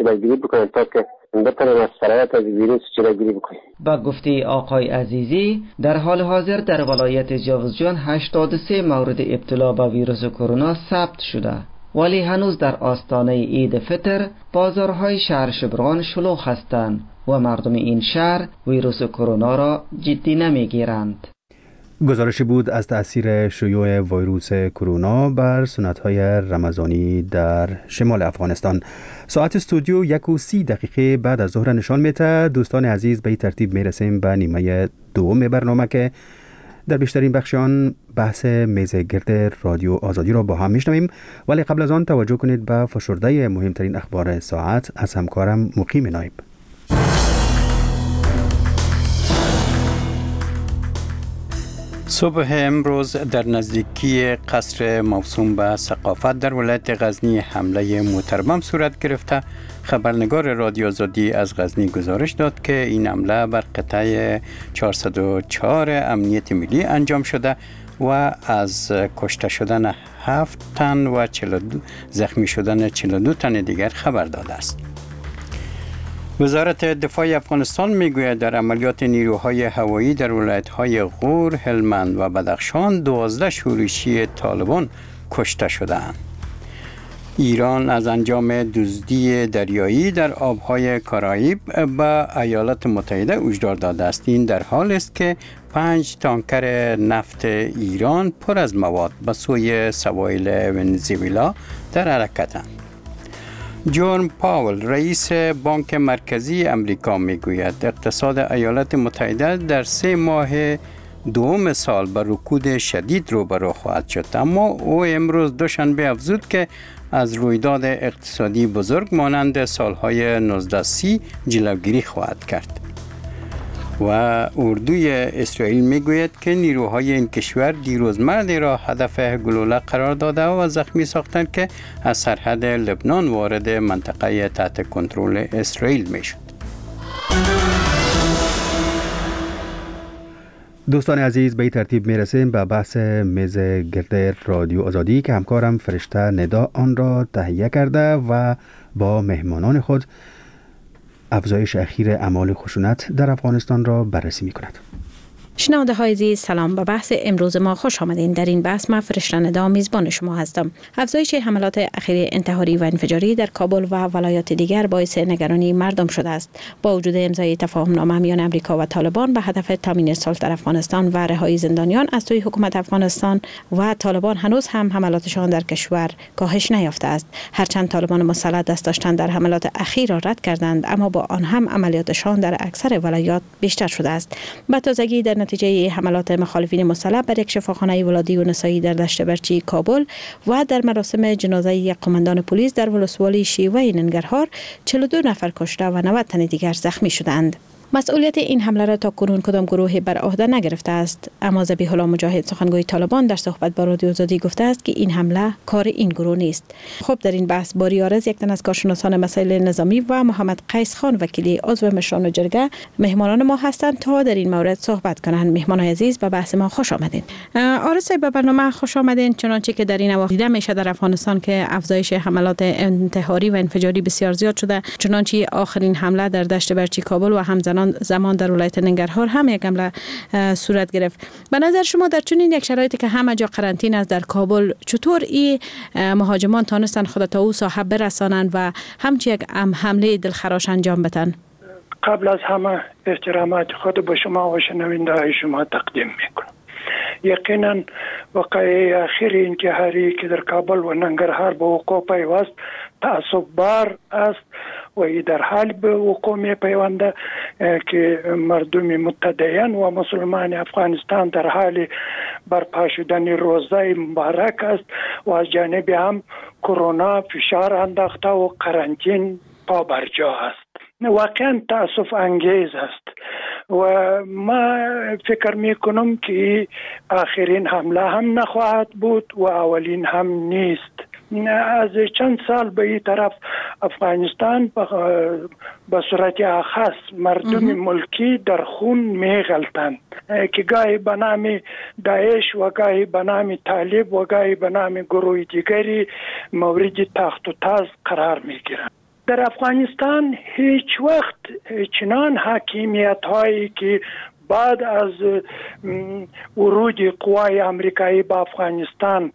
جلوگیری بکنن تا که بتونن از سرایت از ویروس جلوگیری بکنن. با گفته آقای عزیزی در حال حاضر در ولایت جوزجان 83 مورد ابتلا به ویروس کرونا ثبت شده، ولی هنوز در آستانه عید فطر بازارهای شهر شبرغان شلوغ هستند و مردم این شهر ویروس کرونا را جدی نمیگیرند. گزارشی بود از تأثیر شیوع ویروس کرونا بر سنت‌های رمضانی در شمال افغانستان. ساعت استودیو 1:30 بعد از ظهر نشان میده. دوستان عزیز، به این ترتیب میرسیم به نیمه دوم برنامه که در بیشترین بخشان بحث میز گرد رادیو آزادی را با هم میشنویم، ولی قبل از آن توجه کنید به فشرده مهمترین اخبار ساعت از همکارم مقیم نایب. صبح امروز در نزدیکی قصر موسوم به ثقافت در ولایت غزنی حمله موتربم صورت گرفته. خبرنگار رادیو آزادی از غزنی گزارش داد که این حمله بر قطعه 404 امنیت ملی انجام شده و از کشته شدن 7 تن و زخمی شدن 42 تن دیگر خبر داده است. وزارت دفاع افغانستان میگوید در عملیات نیروهای هوایی در ولایت‌های غور، هلمند و بدخشان 12 شورشی طالبان کشته شدند. ایران از انجام دزدی دریایی در آبهای کارائیب به ایالات متحده هشدار داده است. این در حال است که 5 تانکر نفت ایران پر از مواد به سوی سواحل ونزوئلا در حرکتند. جون پاول رئیس بانک مرکزی امریکا میگوید اقتصاد ایالات متحده در 3 ماه دوم سال با رکود شدید روبرو خواهد شد، اما او امروز دوشنبه افزود که از رویداد اقتصادی بزرگ مانند سالهای 1930 جلوگیری خواهد کرد. و اردوی اسرائیل میگوید که نیروهای این کشور دیروز مردی را هدف گلوله قرار داده و زخمی ساختند که از سرحد لبنان وارد منطقه تحت کنترل اسرائیل میشد. دوستان عزیز، به این ترتیب میرسیم به بحث میز گرد رادیو آزادی که همکارم فرشته ندا آن را تهیه کرده و با مهمانان خود افزایش اخیر اعمال خشونت در افغانستان را بررسی می‌کند. شنونده های عزیز، سلام. به بحث امروز ما خوش آمدین. در این بحث من فرشته ندا میزبان شما هستم. افزایش حملات اخیر انتحاری و انفجاری در کابل و ولایات دیگر باعث نگرانی مردم شده است. با وجود امضای تفاهم نامه میان امریکا و طالبان به هدف تامین صلح در افغانستان و رهایی زندانیان از سوی حکومت افغانستان و طالبان هنوز هم حملاتشان در کشور کاهش نیافته است. هرچند طالبان مسلح دست داشتن در حملات اخیر را رد کردند، اما با آن هم عملیاتشان در اکثر ولایات بیشتر شده است. به تازگی در نتیجه حملات مخالفین مسلح بر یک شفاخانه ولادی و نسایی در دشت برچی کابل و در مراسم جنازه یک قماندان پلیس در ولسوالی شیوه ننگرهار 42 نفر کشته و 90 تن دیگر زخمی شدند. مسئولیت این حمله را تا کنون کدام گروهی بر عهده نگرفته است، اما ذبیح الله مجاهد سخنگوی طالبان در صحبت با رادیو آزادی گفته است که این حمله کار این گروه نیست. خب در این بحث باری عارض، یک تن از کارشناسان مسائل نظامی، و محمد قیس خان وکیلی عضو مشران جرگه مهمانان ما هستند تا در این مورد صحبت کنند. مهمان عزیز، به بحث ما خوش آمدین. عارض صاحب، به برنامه خوش آمدین. چنانچه که در این اواخر دیده میشه در افغانستان که افزایش حملات انتحاری و انفجاری بسیار زیاد شده، چنانچه آخرین حمله در دشت برچی کابل و همزمان در ولایت ننگرهار هم یک حمله صورت گرفت. به نظر شما در چنین یک شرایطی که همه جا قرنطینه است در کابل، چطور این مهاجمان تانستن خود تا او ساحه برسانند و همچنین یک حمله دلخراش انجام بدن؟ قبل از همه احترامات خود به شما و شنونده های شما تقدیم میکنم. یقینا واقعه اخیر انتحاری که در کابل و ننگرهار به وقوع پیوست تعصب بار است و ای در حال به وقوع می پیونده که مردم متدین و مسلمان افغانستان در حال برپا شدن روزه مبارک است و از جانب هم کرونا فشار انداخته و قرنطین پا برجا است. واقعا تأسف انگیز است و ما فکر می کنم که آخرین حمله هم نخواهد بود و اولین هم نیست. از چند سال به این طرف افغانستان به صورت اخص مردم ملکی در خون می غلطند که گاهی به نام داعش و گاهی به نام طالب و گاهی به نام گروه دیگری مورد تخت و تاز قرار می گیرند. در افغانستان هیچ وقت چنان حاکمیت هایی که بعد از ورود قوای امریکایی به افغانستان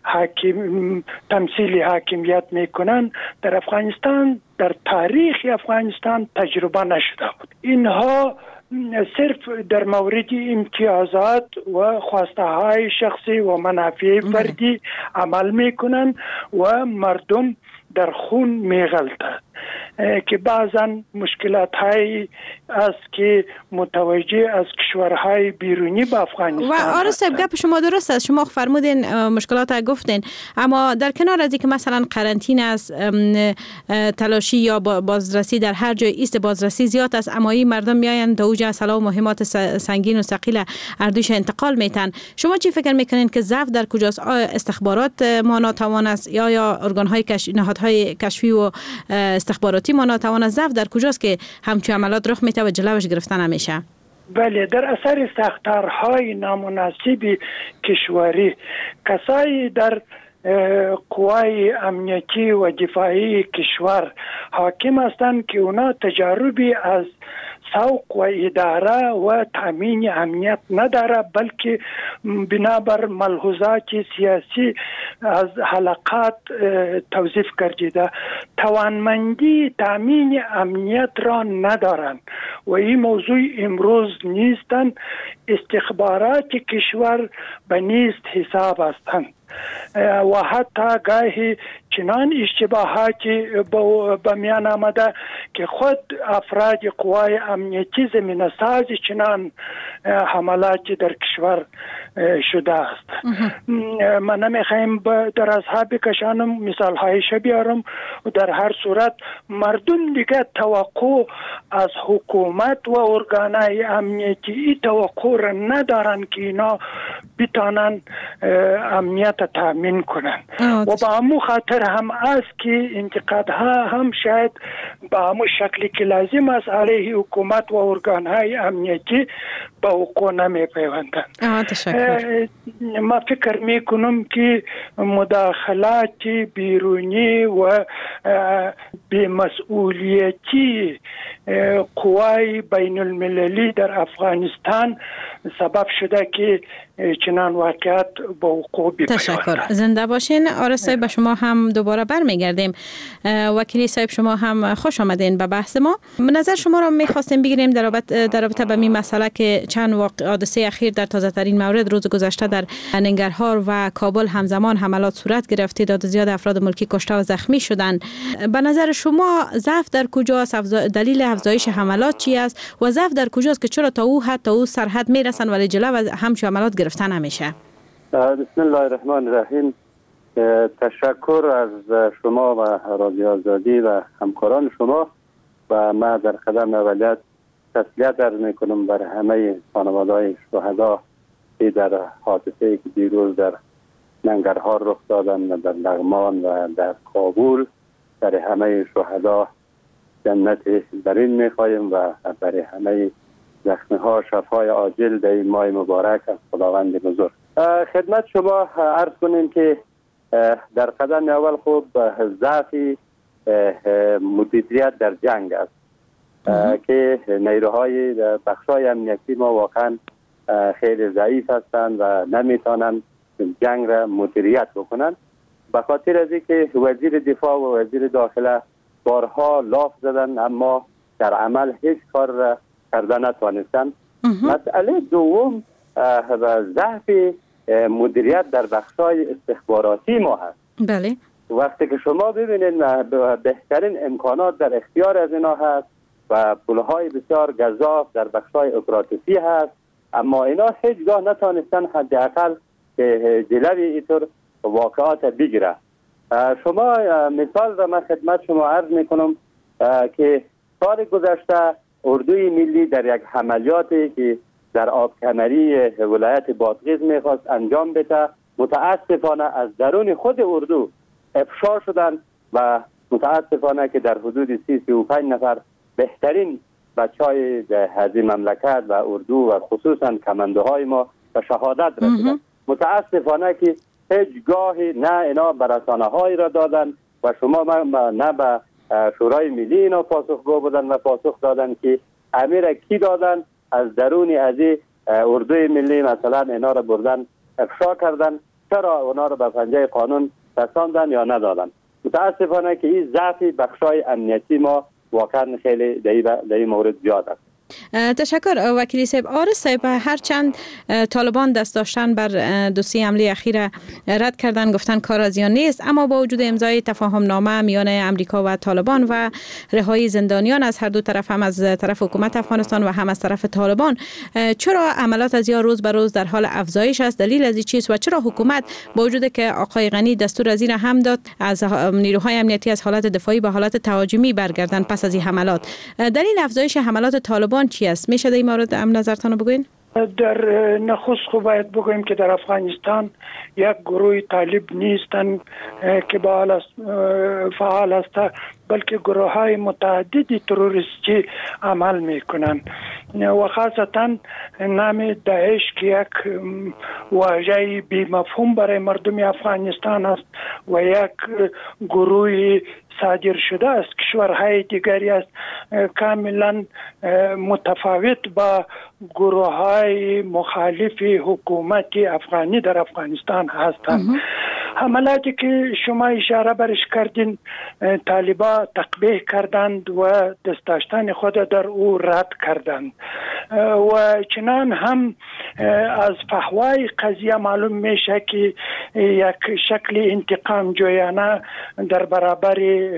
تمثیل حاکمیت میکنن در افغانستان در تاریخ افغانستان تجربه نشده بود. اینها صرف در مورد امتیازات و خواسته های شخصی و منافع فردی عمل میکنن و مردم در خون میغلطند که بعضا مشکلات هایی است که متوجه از کشورهای بیرونی به افغانستان. و آرز صاحب گپ شما درست است، شما فرمودین مشکلات ها گفتین، اما در کنار از اینکه مثلا قرنطینه است، تلاشی یا بازرسی در هر جای ایست بازرسی زیاد است، اما این مردم میاین تا اوج اسلحه و مهمات سنگین و ثقیل اردوش انتقال میتن. شما چی فکر میکنین که ضعف در کجاست؟ استخبارات ما ناتوان است یا ارگان های نهادهای کشفی و استخباراتی ما ناتوان است؟ ضعف در کجاست که همچون عملات رخ میته و جلوش گرفتن نمیشه؟ بله، در اثر ساختارهای نامناسب کشوری کسایی در قوای امنیتی و دفاعی کشور حاکم هستند که اونا تجاربی از سوق و اداره و تامین امنیت نداره، بلکه بنابر ملحوظات سیاسی از حلقات توظیف گردیده توانمندی تامین امنیت را ندارند و این موضوع امروز نیستند. استخبارات کشور به نیست حساب هستند و حتی گاهی چنان اشتباهاتی به میان آمده که خود افراد قوای امنیتی زمینه ساز چنان حملاتی در کشور شده است. من نمیخوایم در اصحاب بکشانم، مثال هایش بیارم و در هر صورت مردم دیگه توقع از حکومت و ارگانهای امنیتی توقع را ندارن که اینا بتانن امنیت تامین کنن و با همون خاطر هم است که انتقادها هم شاید با همون شکلی که لازم است علیه حکومت و ارگانهای امنیتی با حقوق نمی پیوندن. ما فکر میکنم که مداخلات بیرونی و بی‌مسئولیتی قوای بین المللی در افغانستان سبب شده که چنان واقعیت با وقوع بیفته. تشکر، زنده باشین. آرز صاحب به شما هم دوباره برمیگردیم. وکیلی صاحب شما هم خوش آمدین به بحث ما. نظر شما را میخواستیم بگیریم در رابطه با این مسئله که چند حادثه اخیر در تازه ترین مورد روز گذشته در ننگرهار و کابل همزمان حملات صورت گرفت، تعداد زیاد افراد ملکی کشته و زخمی شدند. به نظر شما ضعف در کجاست؟ دلیل افزایش حملات چی است و ضعف در کجاست که چرا تا او سرحد میرسن ولی جلو همچون حملات گرفتن نمیشه؟ بسم الله الرحمن الرحیم. تشکر از شما و رادیو آزادی و همکاران شما و ما در قدم اولیت تسلیت عرض میکنم بر همه خانواده‌های شهدا که در حادثه‌ای که دیروز در ننگرهار رخ دادن و در لغمان و در کابل در همه شهدا جنت برین میخواهیم و برای همه زخمی ها شفای عاجل در این ماه مبارک از خداوند بزرگ. خدمت شما عرض کنیم که در قدم اول خوب ضعف مدیریت در جنگ است که نیروهای بخشای امنیتی ما واقعا خیلی ضعیف هستند و نمیتونن جنگ را مدیریت بکنن، به خاطر از اینکه وزیر دفاع و وزیر داخله بارها لاف زدن اما در عمل هیچ کار را کردن نتوانستند. مسئله دوم ضعف مدیریت در بخشای استخباراتی ما هست. بله. وقتی که شما ببینید بهترین امکانات در اختیار از اینا هست و پولهای بسیار گزاف در بخشای اپراتیفی هست، اما اینا هیچگاه نتوانستن حداقل جلوی اینطور واقعات بگیره. شما مثال را من خدمت شما عرض میکنم که سال گذشته اردوی ملی در یک عملیاتی که در آبکمری ولایت بادغیس میخواست انجام بده، متاسفانه از درون خود اردو افشا شدن و متاسفانه که در حدود 35 نفر بهترین بچهای هذه مملکت و اردو و خصوصا کماندوهای ما به شهادت رسیدند. متاسفانه که هیچ گاهی نه اینا به رسانه هایی را دادن و شما نه به شورای ملی اینا پاسخگو بودن و پاسخ دادن که امیر کی دادن از درون از اردوی ملی مثلا اینا را بردن افشا کردن، چرا اونا را به پنجه قانون رساندن یا ندادن. متاسفانه که این ضعف بخشای امنیتی ما واقعا خیلی در این مورد زیاد است. تشکر وکیل صاحب. آرس صاحب، هرچند طالبان دست داشتن بر دوسیه حمله اخیر رد کردن، گفتن کار از آن نیست، اما با وجود امضای تفاهم نامه میان امریکا و طالبان و رهایی زندانیان از هر دو طرف، هم از طرف حکومت افغانستان و هم از طرف طالبان، چرا عملیات از یا روز به روز در حال افزایش است؟ دلیل از این چیست و چرا حکومت با وجود که آقای غنی دستور از این هم داد از نیروهای امنیتی از حالت دفاعی به حالت تهاجمی برگردن پس از این حملات، دلیل افزایش حملات طالبان چی است؟ میشه در این مورد نظرتان بگوین؟ در نخست خو باید بگویم که در افغانستان یک گروه طالب نیستن که فعال است، بلکه گروه های متعددی تروریستی عمل میکنن و خاصتا نام داعش که یک واژه بی مفهوم برای مردم افغانستان است و یک گروه صادر شده است کشورهای دیگری است، کاملا متفاوت با گروه های مخالف حکومت افغانی در افغانستان هستند. حملاتی که شما اشاره برش کردین، طالبان تقبیح کردند و دست داشتن خود در او رد کردند و چنان هم از فحوای قضیه معلوم میشه که یک شکل انتقام جویانه در برابر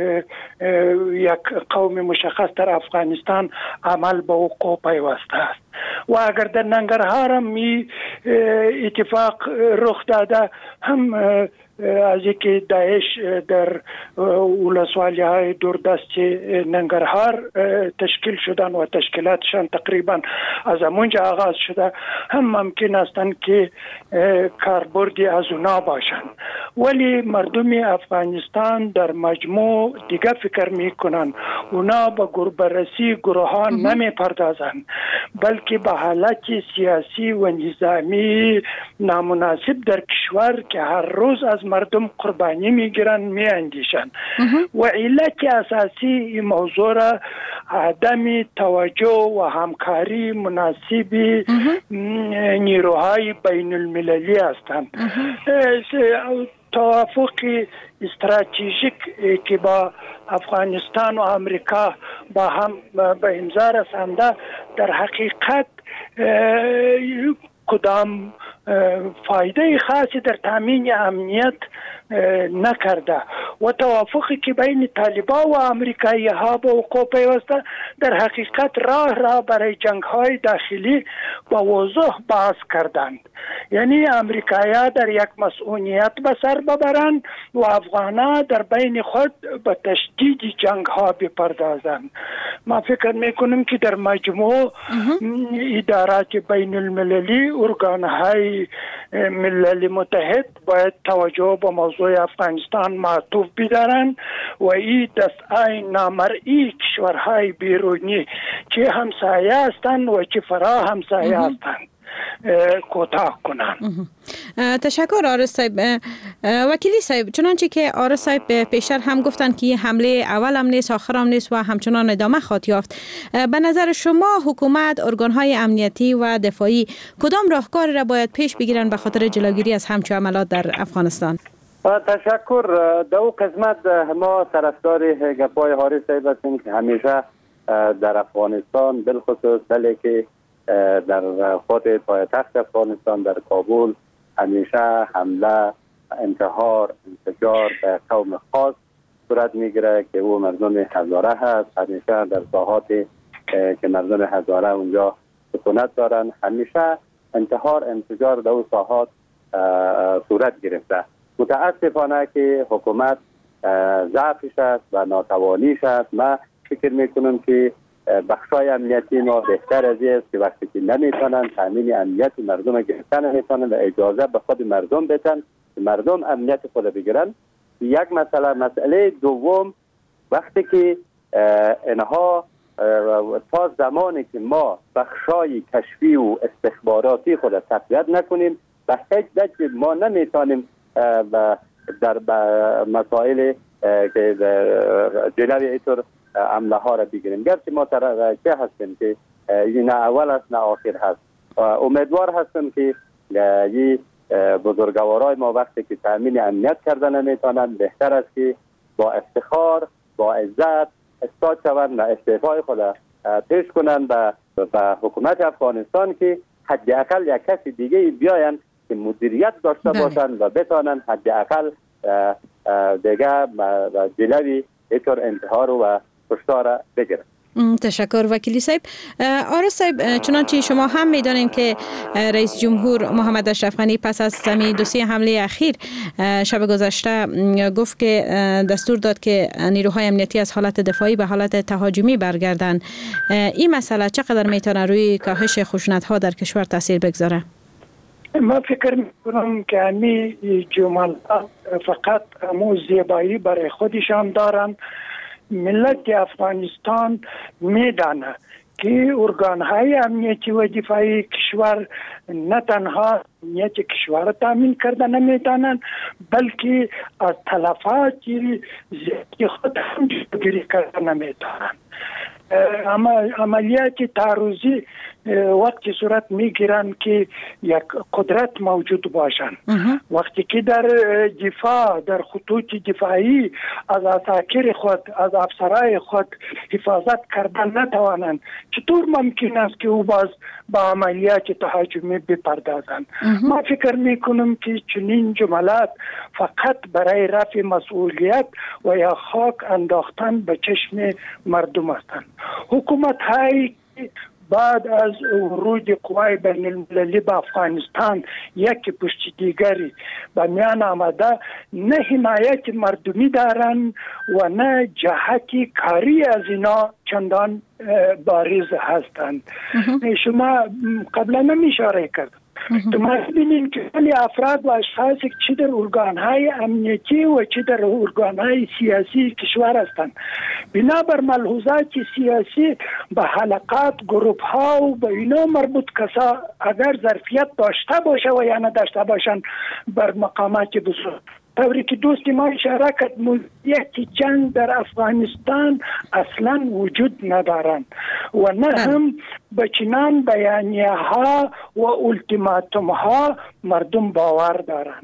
یک قوم مشخص در افغانستان عمل به وقوع پیوسته است و اگر در ننگرهار هم اتفاق رخ داده، هم از اینکه داعش در ولسوالی های دوردست ننگرهار تشکیل شدن و تشکیلاتشان تقریبا از همونجا آغاز شده، هم ممکن استند که کاربردی از اونا باشند، ولی مردم افغانستان در مجموع دیگه فکر میکنن، اونا با بررسی گروه ها نمی پردازن، بلکه به حالت سیاسی و نظامی نامناسب در کشور که هر روز از مردم قربانی میگیرن میاندیشن و علت اساسی این موضوع را عدم توجه و همکاری مناسب نیروهای بین المللی هستند. توافق استراتژیک که با افغانستان و امریکا با هم به امضا رسانده در حقیقت کدام فایده خاصی در تامین امنیت نکرده و توافقی که بین طالبان و امریکایی ها به وقوع پیوسته در حقیقت راه برای جنگ های داخلی با وضوح باز کردند. یعنی امریکایی ها در یک مسئولیت به سر ببرند و افغانان در بین خود به تشدید جنگ ها بپردازند. ما فکر میکنم که در مجموع ادارات بین المللی، ارگان های ملل متحد باید توجه به موضوع افغانستان معطوف بدارند و این دستای نامرئی کشورهای بیرونی که همسایه هستند و که فرا همسایه هستند کوتاه کنند. تشکر آرس صاحب. وکیلی صاحب، چنانچه که آرس صاحب پیشتر هم گفتن که حمله اول هم نیست آخر هم نیست و همچنان ادامه خواهد یافت، به نظر شما حکومت، ارگانهای امنیتی و دفاعی کدام راهکار را باید پیش بگیرن به خاطر جلوگیری از همچون عملات در افغانستان؟ تشکر. در او قسمت ما طرفدار گپای حارث صاحب هستیم که همیشه در افغانستان بالخصوص که در خود پایتخت افغانستان در کابل همیشه حمله، انتحار، انفجار به قوم خاص صورت میگیره که او مردم هزاره هست. همیشه در ساحاتی که مردم هزاره اونجا سکونت دارن همیشه انتحار، انفجار در او ساحات صورت گرفته. متاسفانه که حکومت ضعفش است و ناتوانیش است. من فکر میکنم که بخشای امنیتی ما بهتر از است که وقتی که نمیتونن تامین امنیت مردم گرفتن نمیتونن و اجازه به خود مردم بدن که مردم امنیت خود بگیرن. یک مسئله دوم، وقتی که اینها تا زمانی که ما بخشای کشفی و استخباراتی خود تقویت نکنیم به هیچ وجه ما نمیتونیم در مسائل که جلوی اینطور عمله ها را بگیریم. گرچه ما چه هستیم که نه اول است نه آخر هست. امیدوار هستم که این بزرگوارای ما وقتی که تامین امنیت کرده نمیتونند، بهتر است که با افتخار با عزت استاد شوند و استعفای خود پیش کنند به حکومت افغانستان که حداقل یک کسی دیگه بیاین که مدیریت داشته باشند و بتوانند حداقل دیگه جلوی اینطور انتحار و کشتار بگیرند. تشکر وکیلی صاحب. آرس صاحب، چنانچه شما هم میدانین که رئیس جمهور محمد اشرف غنی پس از دو سه حمله اخیر شب گذشته گفت که دستور داد که نیروهای امنیتی از حالت دفاعی به حالت تهاجمی برگردن. این مسئله چقدر میتونه روی کاهش خشونت‌ها در کشور تاثیر بگذاره؟ ما فکر میکنم که همین جملات فقط همون زیبایی برای خودشان دارن. ملت افغانستان میدانه که ارگانهای امنیتی و دفاعی کشور نه تنها امنیت کشور را تامین کرده نمیتونند، بلکه از تلفات زیادی خود هم جلوگیری کرده نمیتونند. عملیات تعرضی وقتی صورت میگیرن که یک قدرت موجود باشن، وقتی که در دفاع در خطوط دفاعی از عساکر خود از افسرای خود حفاظت کردن نتوانند، چطور ممکن است که او باز با عملیات تهاجمی بپردازند؟ ما فکر میکنم که چنین جملات فقط برای رفع مسئولیت و یا خاک انداختن به چشم مردم هستند. حکومت های بعد از ورود قوای بین المللی به افغانستان یک پشت دیگری به میان آمده، نه حمایت مردمی دارند و نه جهت کاری از اینا چندان بارز هستند. شما قبلا هم اشاره کرد ما ببینیم که خیلی افراد و اشخاص چه در ارگانهای امنیتی و چه در ارگانهای سیاسی کشور هستند، بنابر ملحوظات سیاسی به حلقات گروپ ها و به اینا مربوط کسا اگر ظرفیت داشته باشه و یا نداشته باشن بر مقامات بزرگ، طوری که دوست ما اشاره کرد موضوعیت جنگ در افغانستان اصلا وجود ندارند و نه هم به چنان بیانیه ها و التیماتوم ها مردم باور دارند.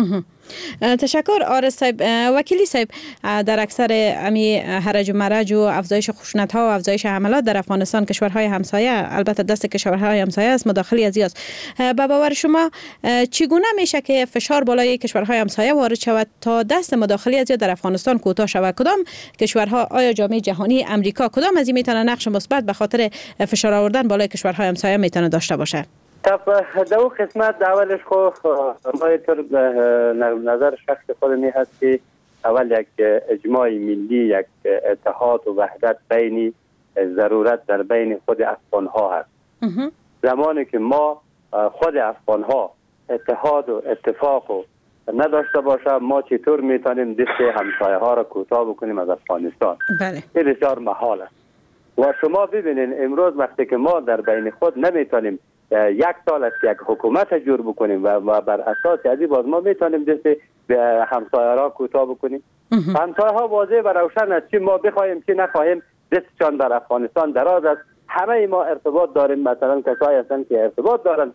تشکر آرس صاحب. وکیلی صاحب، در اکثر امی هرج و مرج و افزایش خشونت ها و افزایش حملات در افغانستان کشورهای همسایه، البته دست کشورهای همسایه است، مداخله از است. به باور شما چگونه میشه که فشار بالای کشورهای همسایه وارد شود تا دست مداخله از در افغانستان کوتاه شود؟ کدام کشورها، آیا جامعه جهانی، امریکا، کدام از این میتونه نقش مثبت به خاطر فشار آوردن بالای کشورهای همسایه میتونه داشته باشه؟ دو قسمت اولش خو ما اینطور نظر شخص خود می هست که اول یک اجماع ملی، یک اتحاد و وحدت بین ضرورت در بین خود افغان ها هست. زمانی که ما خود افغان ها اتحاد و اتفاق و نداشته باشه، ما چطور میتونیم دست همسایه ها را کوتاه بکنیم از افغانستان؟ بله. این بسیار محال است. و شما ببینید امروز وقتی که ما در بین خود نمیتونیم یک سال است یک حکومت جور بکنیم و بر اساس ازی باز ما میتونیم دست به همسایه را کوتاه بکنیم. همسایه ها واضح و روشن است، چی ما بخواهیم چی نخواهیم دستشان در افغانستان دراز است. همه ما ارتباط داریم، مثلا کسایی هستند که ارتباط دارند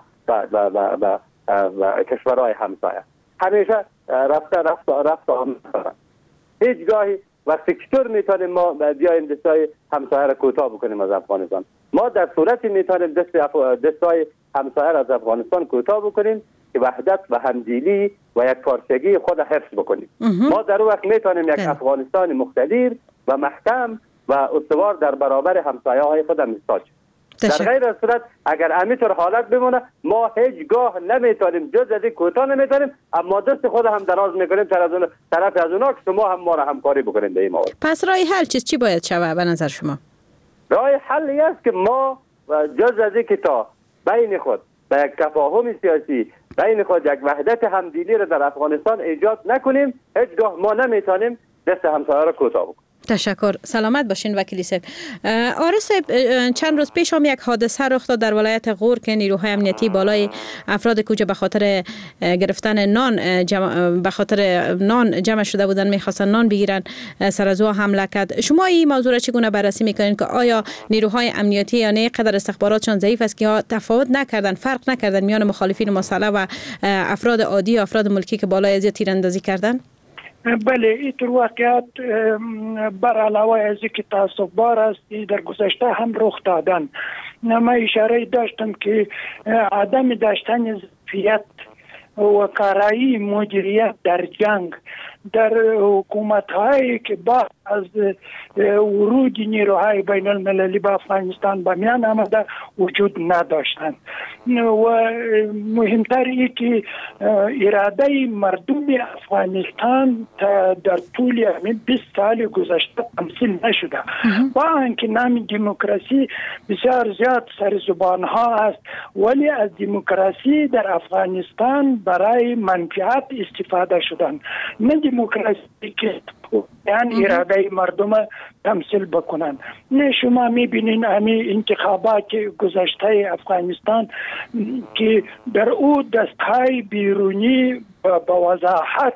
با کشورهای همسایه، همیشه رفت آمد. هیچ گاهی وقتی چطور میتونیم ما بیایم دستای همسایه را کوتاه بکنیم از افغانستان؟ ما در صورتی میتونیم دستای همسایه را از افغانستان کوتاه بکنیم که وحدت و همدلی و یک پارچگی خود حفظ بکنیم. ما در وقت میتونیم یک افغانستان مقتدر و محکم و استوار در برابر همسایه های خود ایستاد. در غیر از صورت اگر همینطور حالت بمونه، ما هیچگاه نمیتونیم جز از این کوتاه نمیتونیم، اما دست خود هم دراز میکنیم طرف از اونا که شما هم ما را همکاری بکنید به این مورد. پس راه حل چی باید شود به نظر شما؟ راه حل است که ما جز از این که تا بین خود به یک تفاهم سیاسی بین خود یک وحدت همدلی را در افغانستان ایجاد نکنیم، هیچگاه ما نمیتونیم دست همسایه را کوتاه بکنیم. تشکر. سلامت باشین وکیلی صاحب. آرس صاحب، چند روز پیش هم یک حادثه رخ داد در ولایت غور که نیروهای امنیتی بالای افراد کوچه به خاطر گرفتن به خاطر نان جمع شده بودن، میخواستن نان بگیرن، سر از او حمله کرد. شما این موضوع را چگونه بررسی میکنین که آیا نیروهای امنیتی یا نه قدر استخباراتشان ضعیف است که تفاوت نکردن، فرق نکردن میان مخالفین مسلح و افراد عادی و افراد ملکی که بالای از تیراندازی کردن؟ بله، این واقعیت بر علاوه از اینکه تعصب بار است در گذشته هم رخ دادن. من اشاره داشتم که عدم داشتن ظرفیت و کارایی مدیریت در جنگ در حکومت‌هایی که با از ورود نیروهای بین المللی به افغانستان به میان آمده وجود نداشتند و مهمتر این که اراده مردم افغانستان در طول 20 سال گذشته تمثیل نشده. با اینکه نام دموکراسی بسیار زیاد سر زبان ها است، ولی از دموکراسی در افغانستان برای منفعت استفاده شدن، نه دموکراسی که یعنی اراده مردم تمثیل بکنن. نه شما میبینین همین انتخابات گذشته افغانستان که در او دستهای بیرونی با وضاحت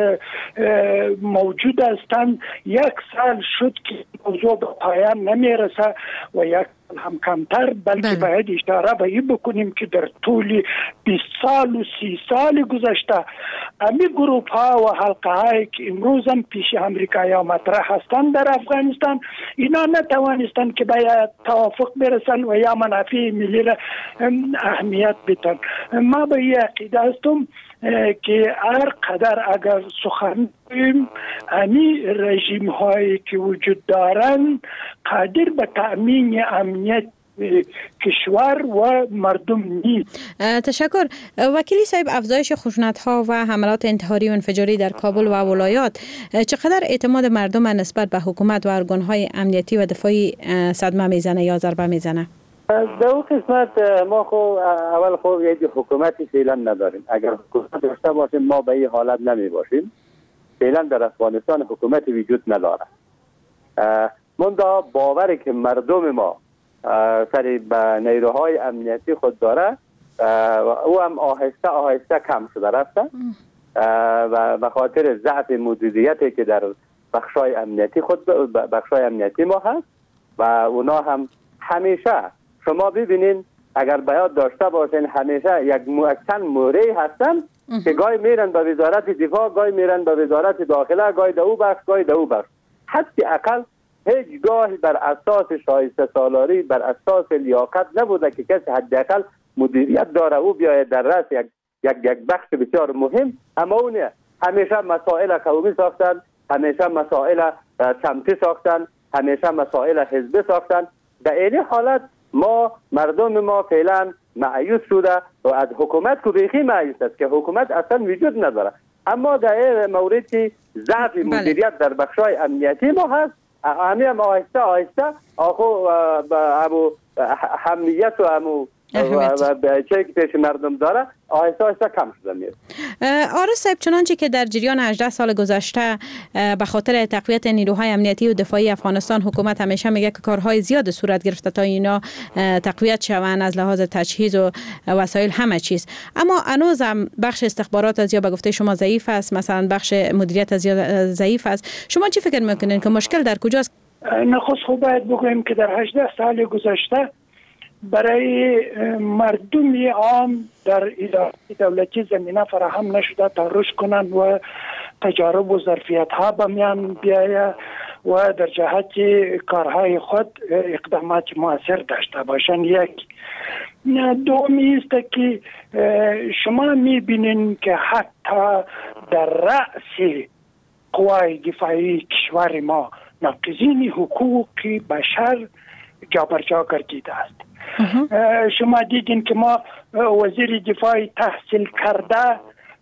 موجود هستند. 1 سال شد که موضوع به پایان نمیرسه و 1 سال هم کمتر، بلکه باید اشاره به این بکنیم که در طول 20 سال و 30 سال گذشته امی گروپ ها و حلقه هایی که امروز هم پیش امریکایی مطرح هستند در افغانستان، اینا نتوانستند که باید توافق برسن و یا منافع ملی را اهمیت بدن. ما به این عقیده هستم که هر قدر اگر سخن بگوییم امی رژیم هایی که وجود دارند قادر به تأمین امنیت کشور و مردم نیست. تشکر. وکیلی صاحب، افزایش خشونت‌ها و حملات انتحاری و انفجاری در کابل و ولایات چقدر اعتماد مردم نسبت به حکومت و ارگان‌های امنیتی و دفاعی صدمه میزنه یا ضربه میزنه؟ در اون قسمت ما اول یک حکومتی فعلا نداریم. اگر حکومت داشته باشیم ما به این حالت نمی باشیم. فعلا در افغانستان حکومت وجود نداره. منتها باوری که مردم ما سری به نیروهای امنیتی خود داره او هم آهسته آهسته کم شده رفته و به خاطر ضعف مدیریتی که در بخشای امنیتی ما هست و اونا هم همیشه شما ببینین اگر بیاد داشته باشین همیشه یک چند موردی هستن که گاهی میرن به وزارت دفاع، گاهی میرن به وزارت داخله، گاهی دو بخش، گاهی دو بخش. حتی اقل هیچ گاهی بر اساس شایسته سالاری، بر اساس لیاقت نبوده که کسی حداقل مدیریت داره او بیاید در رأس یک بخش بسیار مهم. اما اونه همیشه مسائل قومی ساختن، همیشه مسائل سمتی ساختن، همیشه مسائل حزبی ساختن. در این حالت مردم ما فعلا مایوس شده و از حکومت که بیخی مایوس است که حکومت اصلا وجود نداره. اما در این مورد که ضعف مدیریت در بخشای امنیتی ما هست، همه هم آهسته آهسته همیت و چه که پیش مردم داره آهسته آهسته کم شده میره. آرس صاحب، چنانچه که در جریان 18 سال گذشته به خاطر تقویت نیروهای امنیتی و دفاعی افغانستان حکومت همیشه میگه که کارهای زیاد صورت گرفته تا اینا تقویت شوند از لحاظ تجهیز و وسایل همه چیز، اما هنوز هم بخش استخبارات از یا به گفته شما ضعیف است، مثلا بخش مدیریت از ضعیف است. شما چی فکر میکنین که مشکل در کجاست؟ نخست باید بگویم که در 18 سال گذشته برای مردم عام در اداره دولتی زمینه فراهم نشده تا رشد کنند و تجارب و ظرفیت ها به میان بیاید و در جهت کارهای خود اقدامات مؤثر داشته باشند. یک دومی است که شما میبینین که حتی در رأس قوای دفاعی کشور ما ناقضین حقوق بشر جابرجا گردیده است. شما دیدین که ما وزیر دفاع تحصیل کرده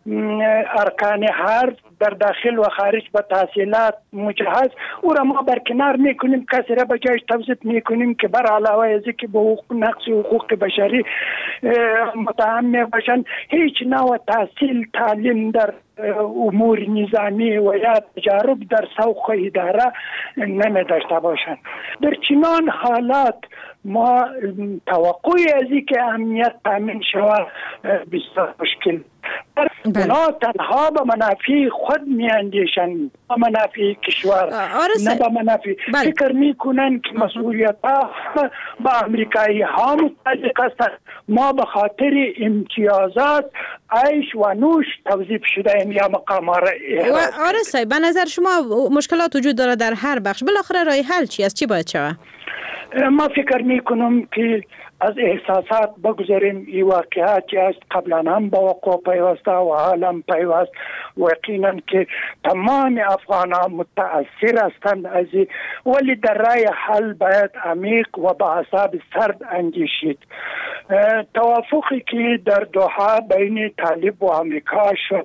ارکان حرف در داخل و خارج به تحصیلات مجهز او را ما برکنار میکنیم، کسی را به جایش توظیف میکنیم که بر علاوه از اینکه به نقض حقوق بشری متهم میباشند هیچ نوع تحصیل تعلیم در امور نظامی و یا تجارب در سوق اداره نمی داشته باشند. در چنان حالات ما توقعی از اینکه امنیت تامین شود بسیار مشکل. اونا تنها به منافع خود میاندیشند، به منافع کشور نه به منافع. فکر میکنن که مسئولیت ها با امریکایی ها متعلق است. ما به خاطر امتیازات عیش و نوش توظیف شده ایم یا مقام ها را آره صاحب، به نظر شما مشکلات وجود داره در هر بخش، بالاخره راه حل چی است؟ چی باید شود؟ ما فکر میکنم که از احساسات بگذاریم. این واقعاتی است قبلا هم با وقوع پیوسته و حالا پیوست و یقینا که تمام افغان ها متاثر هستند از این، ولی در راه حل باید عمیق و با اعصاب سرد اندیشید. توافقی که در دوحه بین طالب و امریکا شد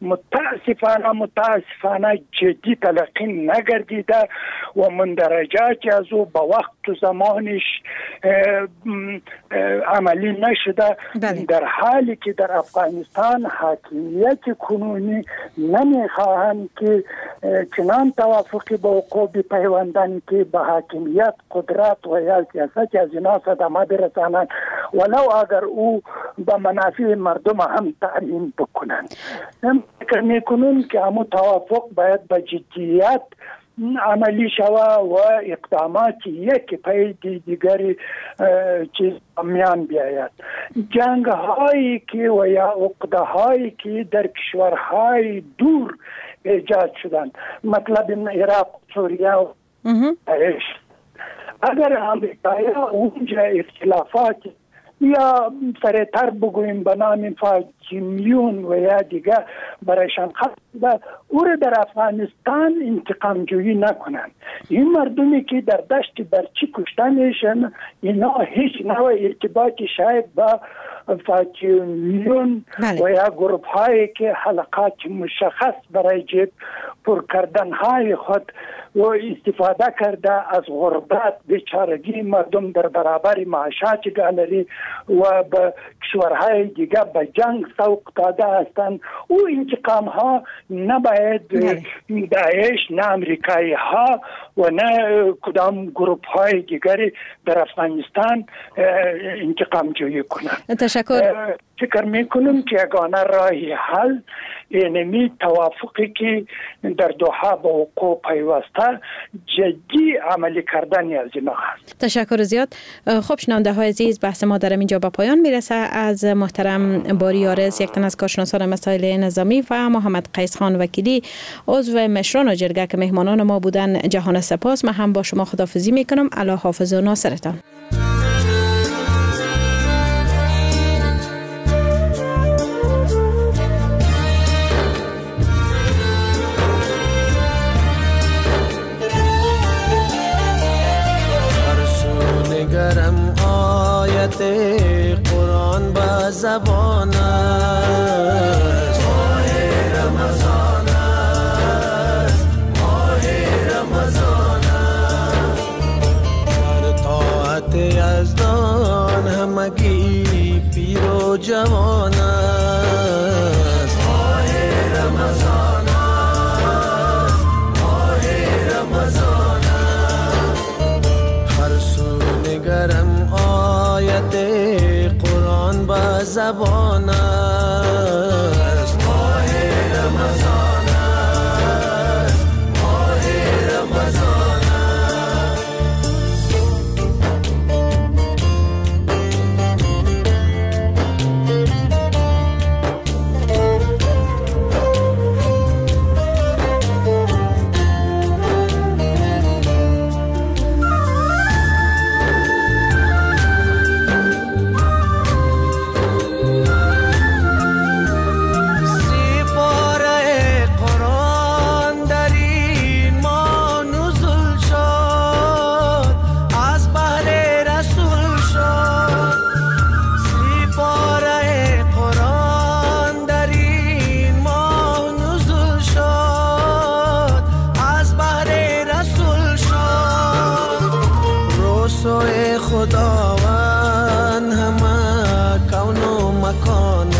متاسفانه جدی تلقی نگردیده و مندرجاتی از او با وقت و زمانش عملی نشده. در حالی که در افغانستان حاکمیت کنونی نمیخواهند که چنان توافقی با وقوع بپیوندند که به حاکمیت قدرت و یا سیاست از اینا صدمه برسانند، ولو اگر او به منافع مردم هم تعیین بکنند. فکر میکنم که همون توافق باید به جدیت عملی شود و اقدامات یک پای دیگری چیز میان بیاید. جنگ هایی که و یا عقده هایی که در کشورهای دور ایجاد شدند، مطلب عراق، سوریه و داعش، اگر امریکایی اونجا اختلافات یا سریعتر بگوییم به نام فاجمیون و یا دیگه برایشان خواهد او را در افغانستان انتقام جویی نکنند. این مردمی که در دشت برچی کشته میشن اینا هیچ نوع ارتباطی شاید با فاجمیون و یا گروپ هایی که حلقات مشخص برای جیب پر کردن های خود و استفاده کرده از غربت بیچارگی مردم در برابر معاشات گالری و به کشورهای دیگه به جنگ سوق داده هستند. او انتقام ها نباید داعش، نه امریکایی ها و نه کدام گروپ های دیگری در افغانستان انتقام جویی کنند. تشکر. فکر میکنم که یگانه راهی حل اینمی توافقی که در دوحه با وقوع پیوسته جدی عملی کردن از اینا هست. تشکر زیاد. خب شنونده های عزیز، بحث ما در اینجا به پایان میرسه. از محترم باری آرز، یک تن از کارشناسان مسائل نظامی، و محمد قیس خان وکیلی، عضو مشران جرگه که مهمانان ما بودن، جهان سپاس. من هم با شما خداحافظی میکنم. الله حافظ و ناصرتان. قرآن با زبان است، ماه رمضان است، ماه رمضان است، در طاعت یزدان همگی پیر و جوان است، ماه رمضان است، ماه رمضان است، هر سو نگرم قرآن با زبان است، ماه رمضان است، ماه رمضان است. خداوند همه کون و مکان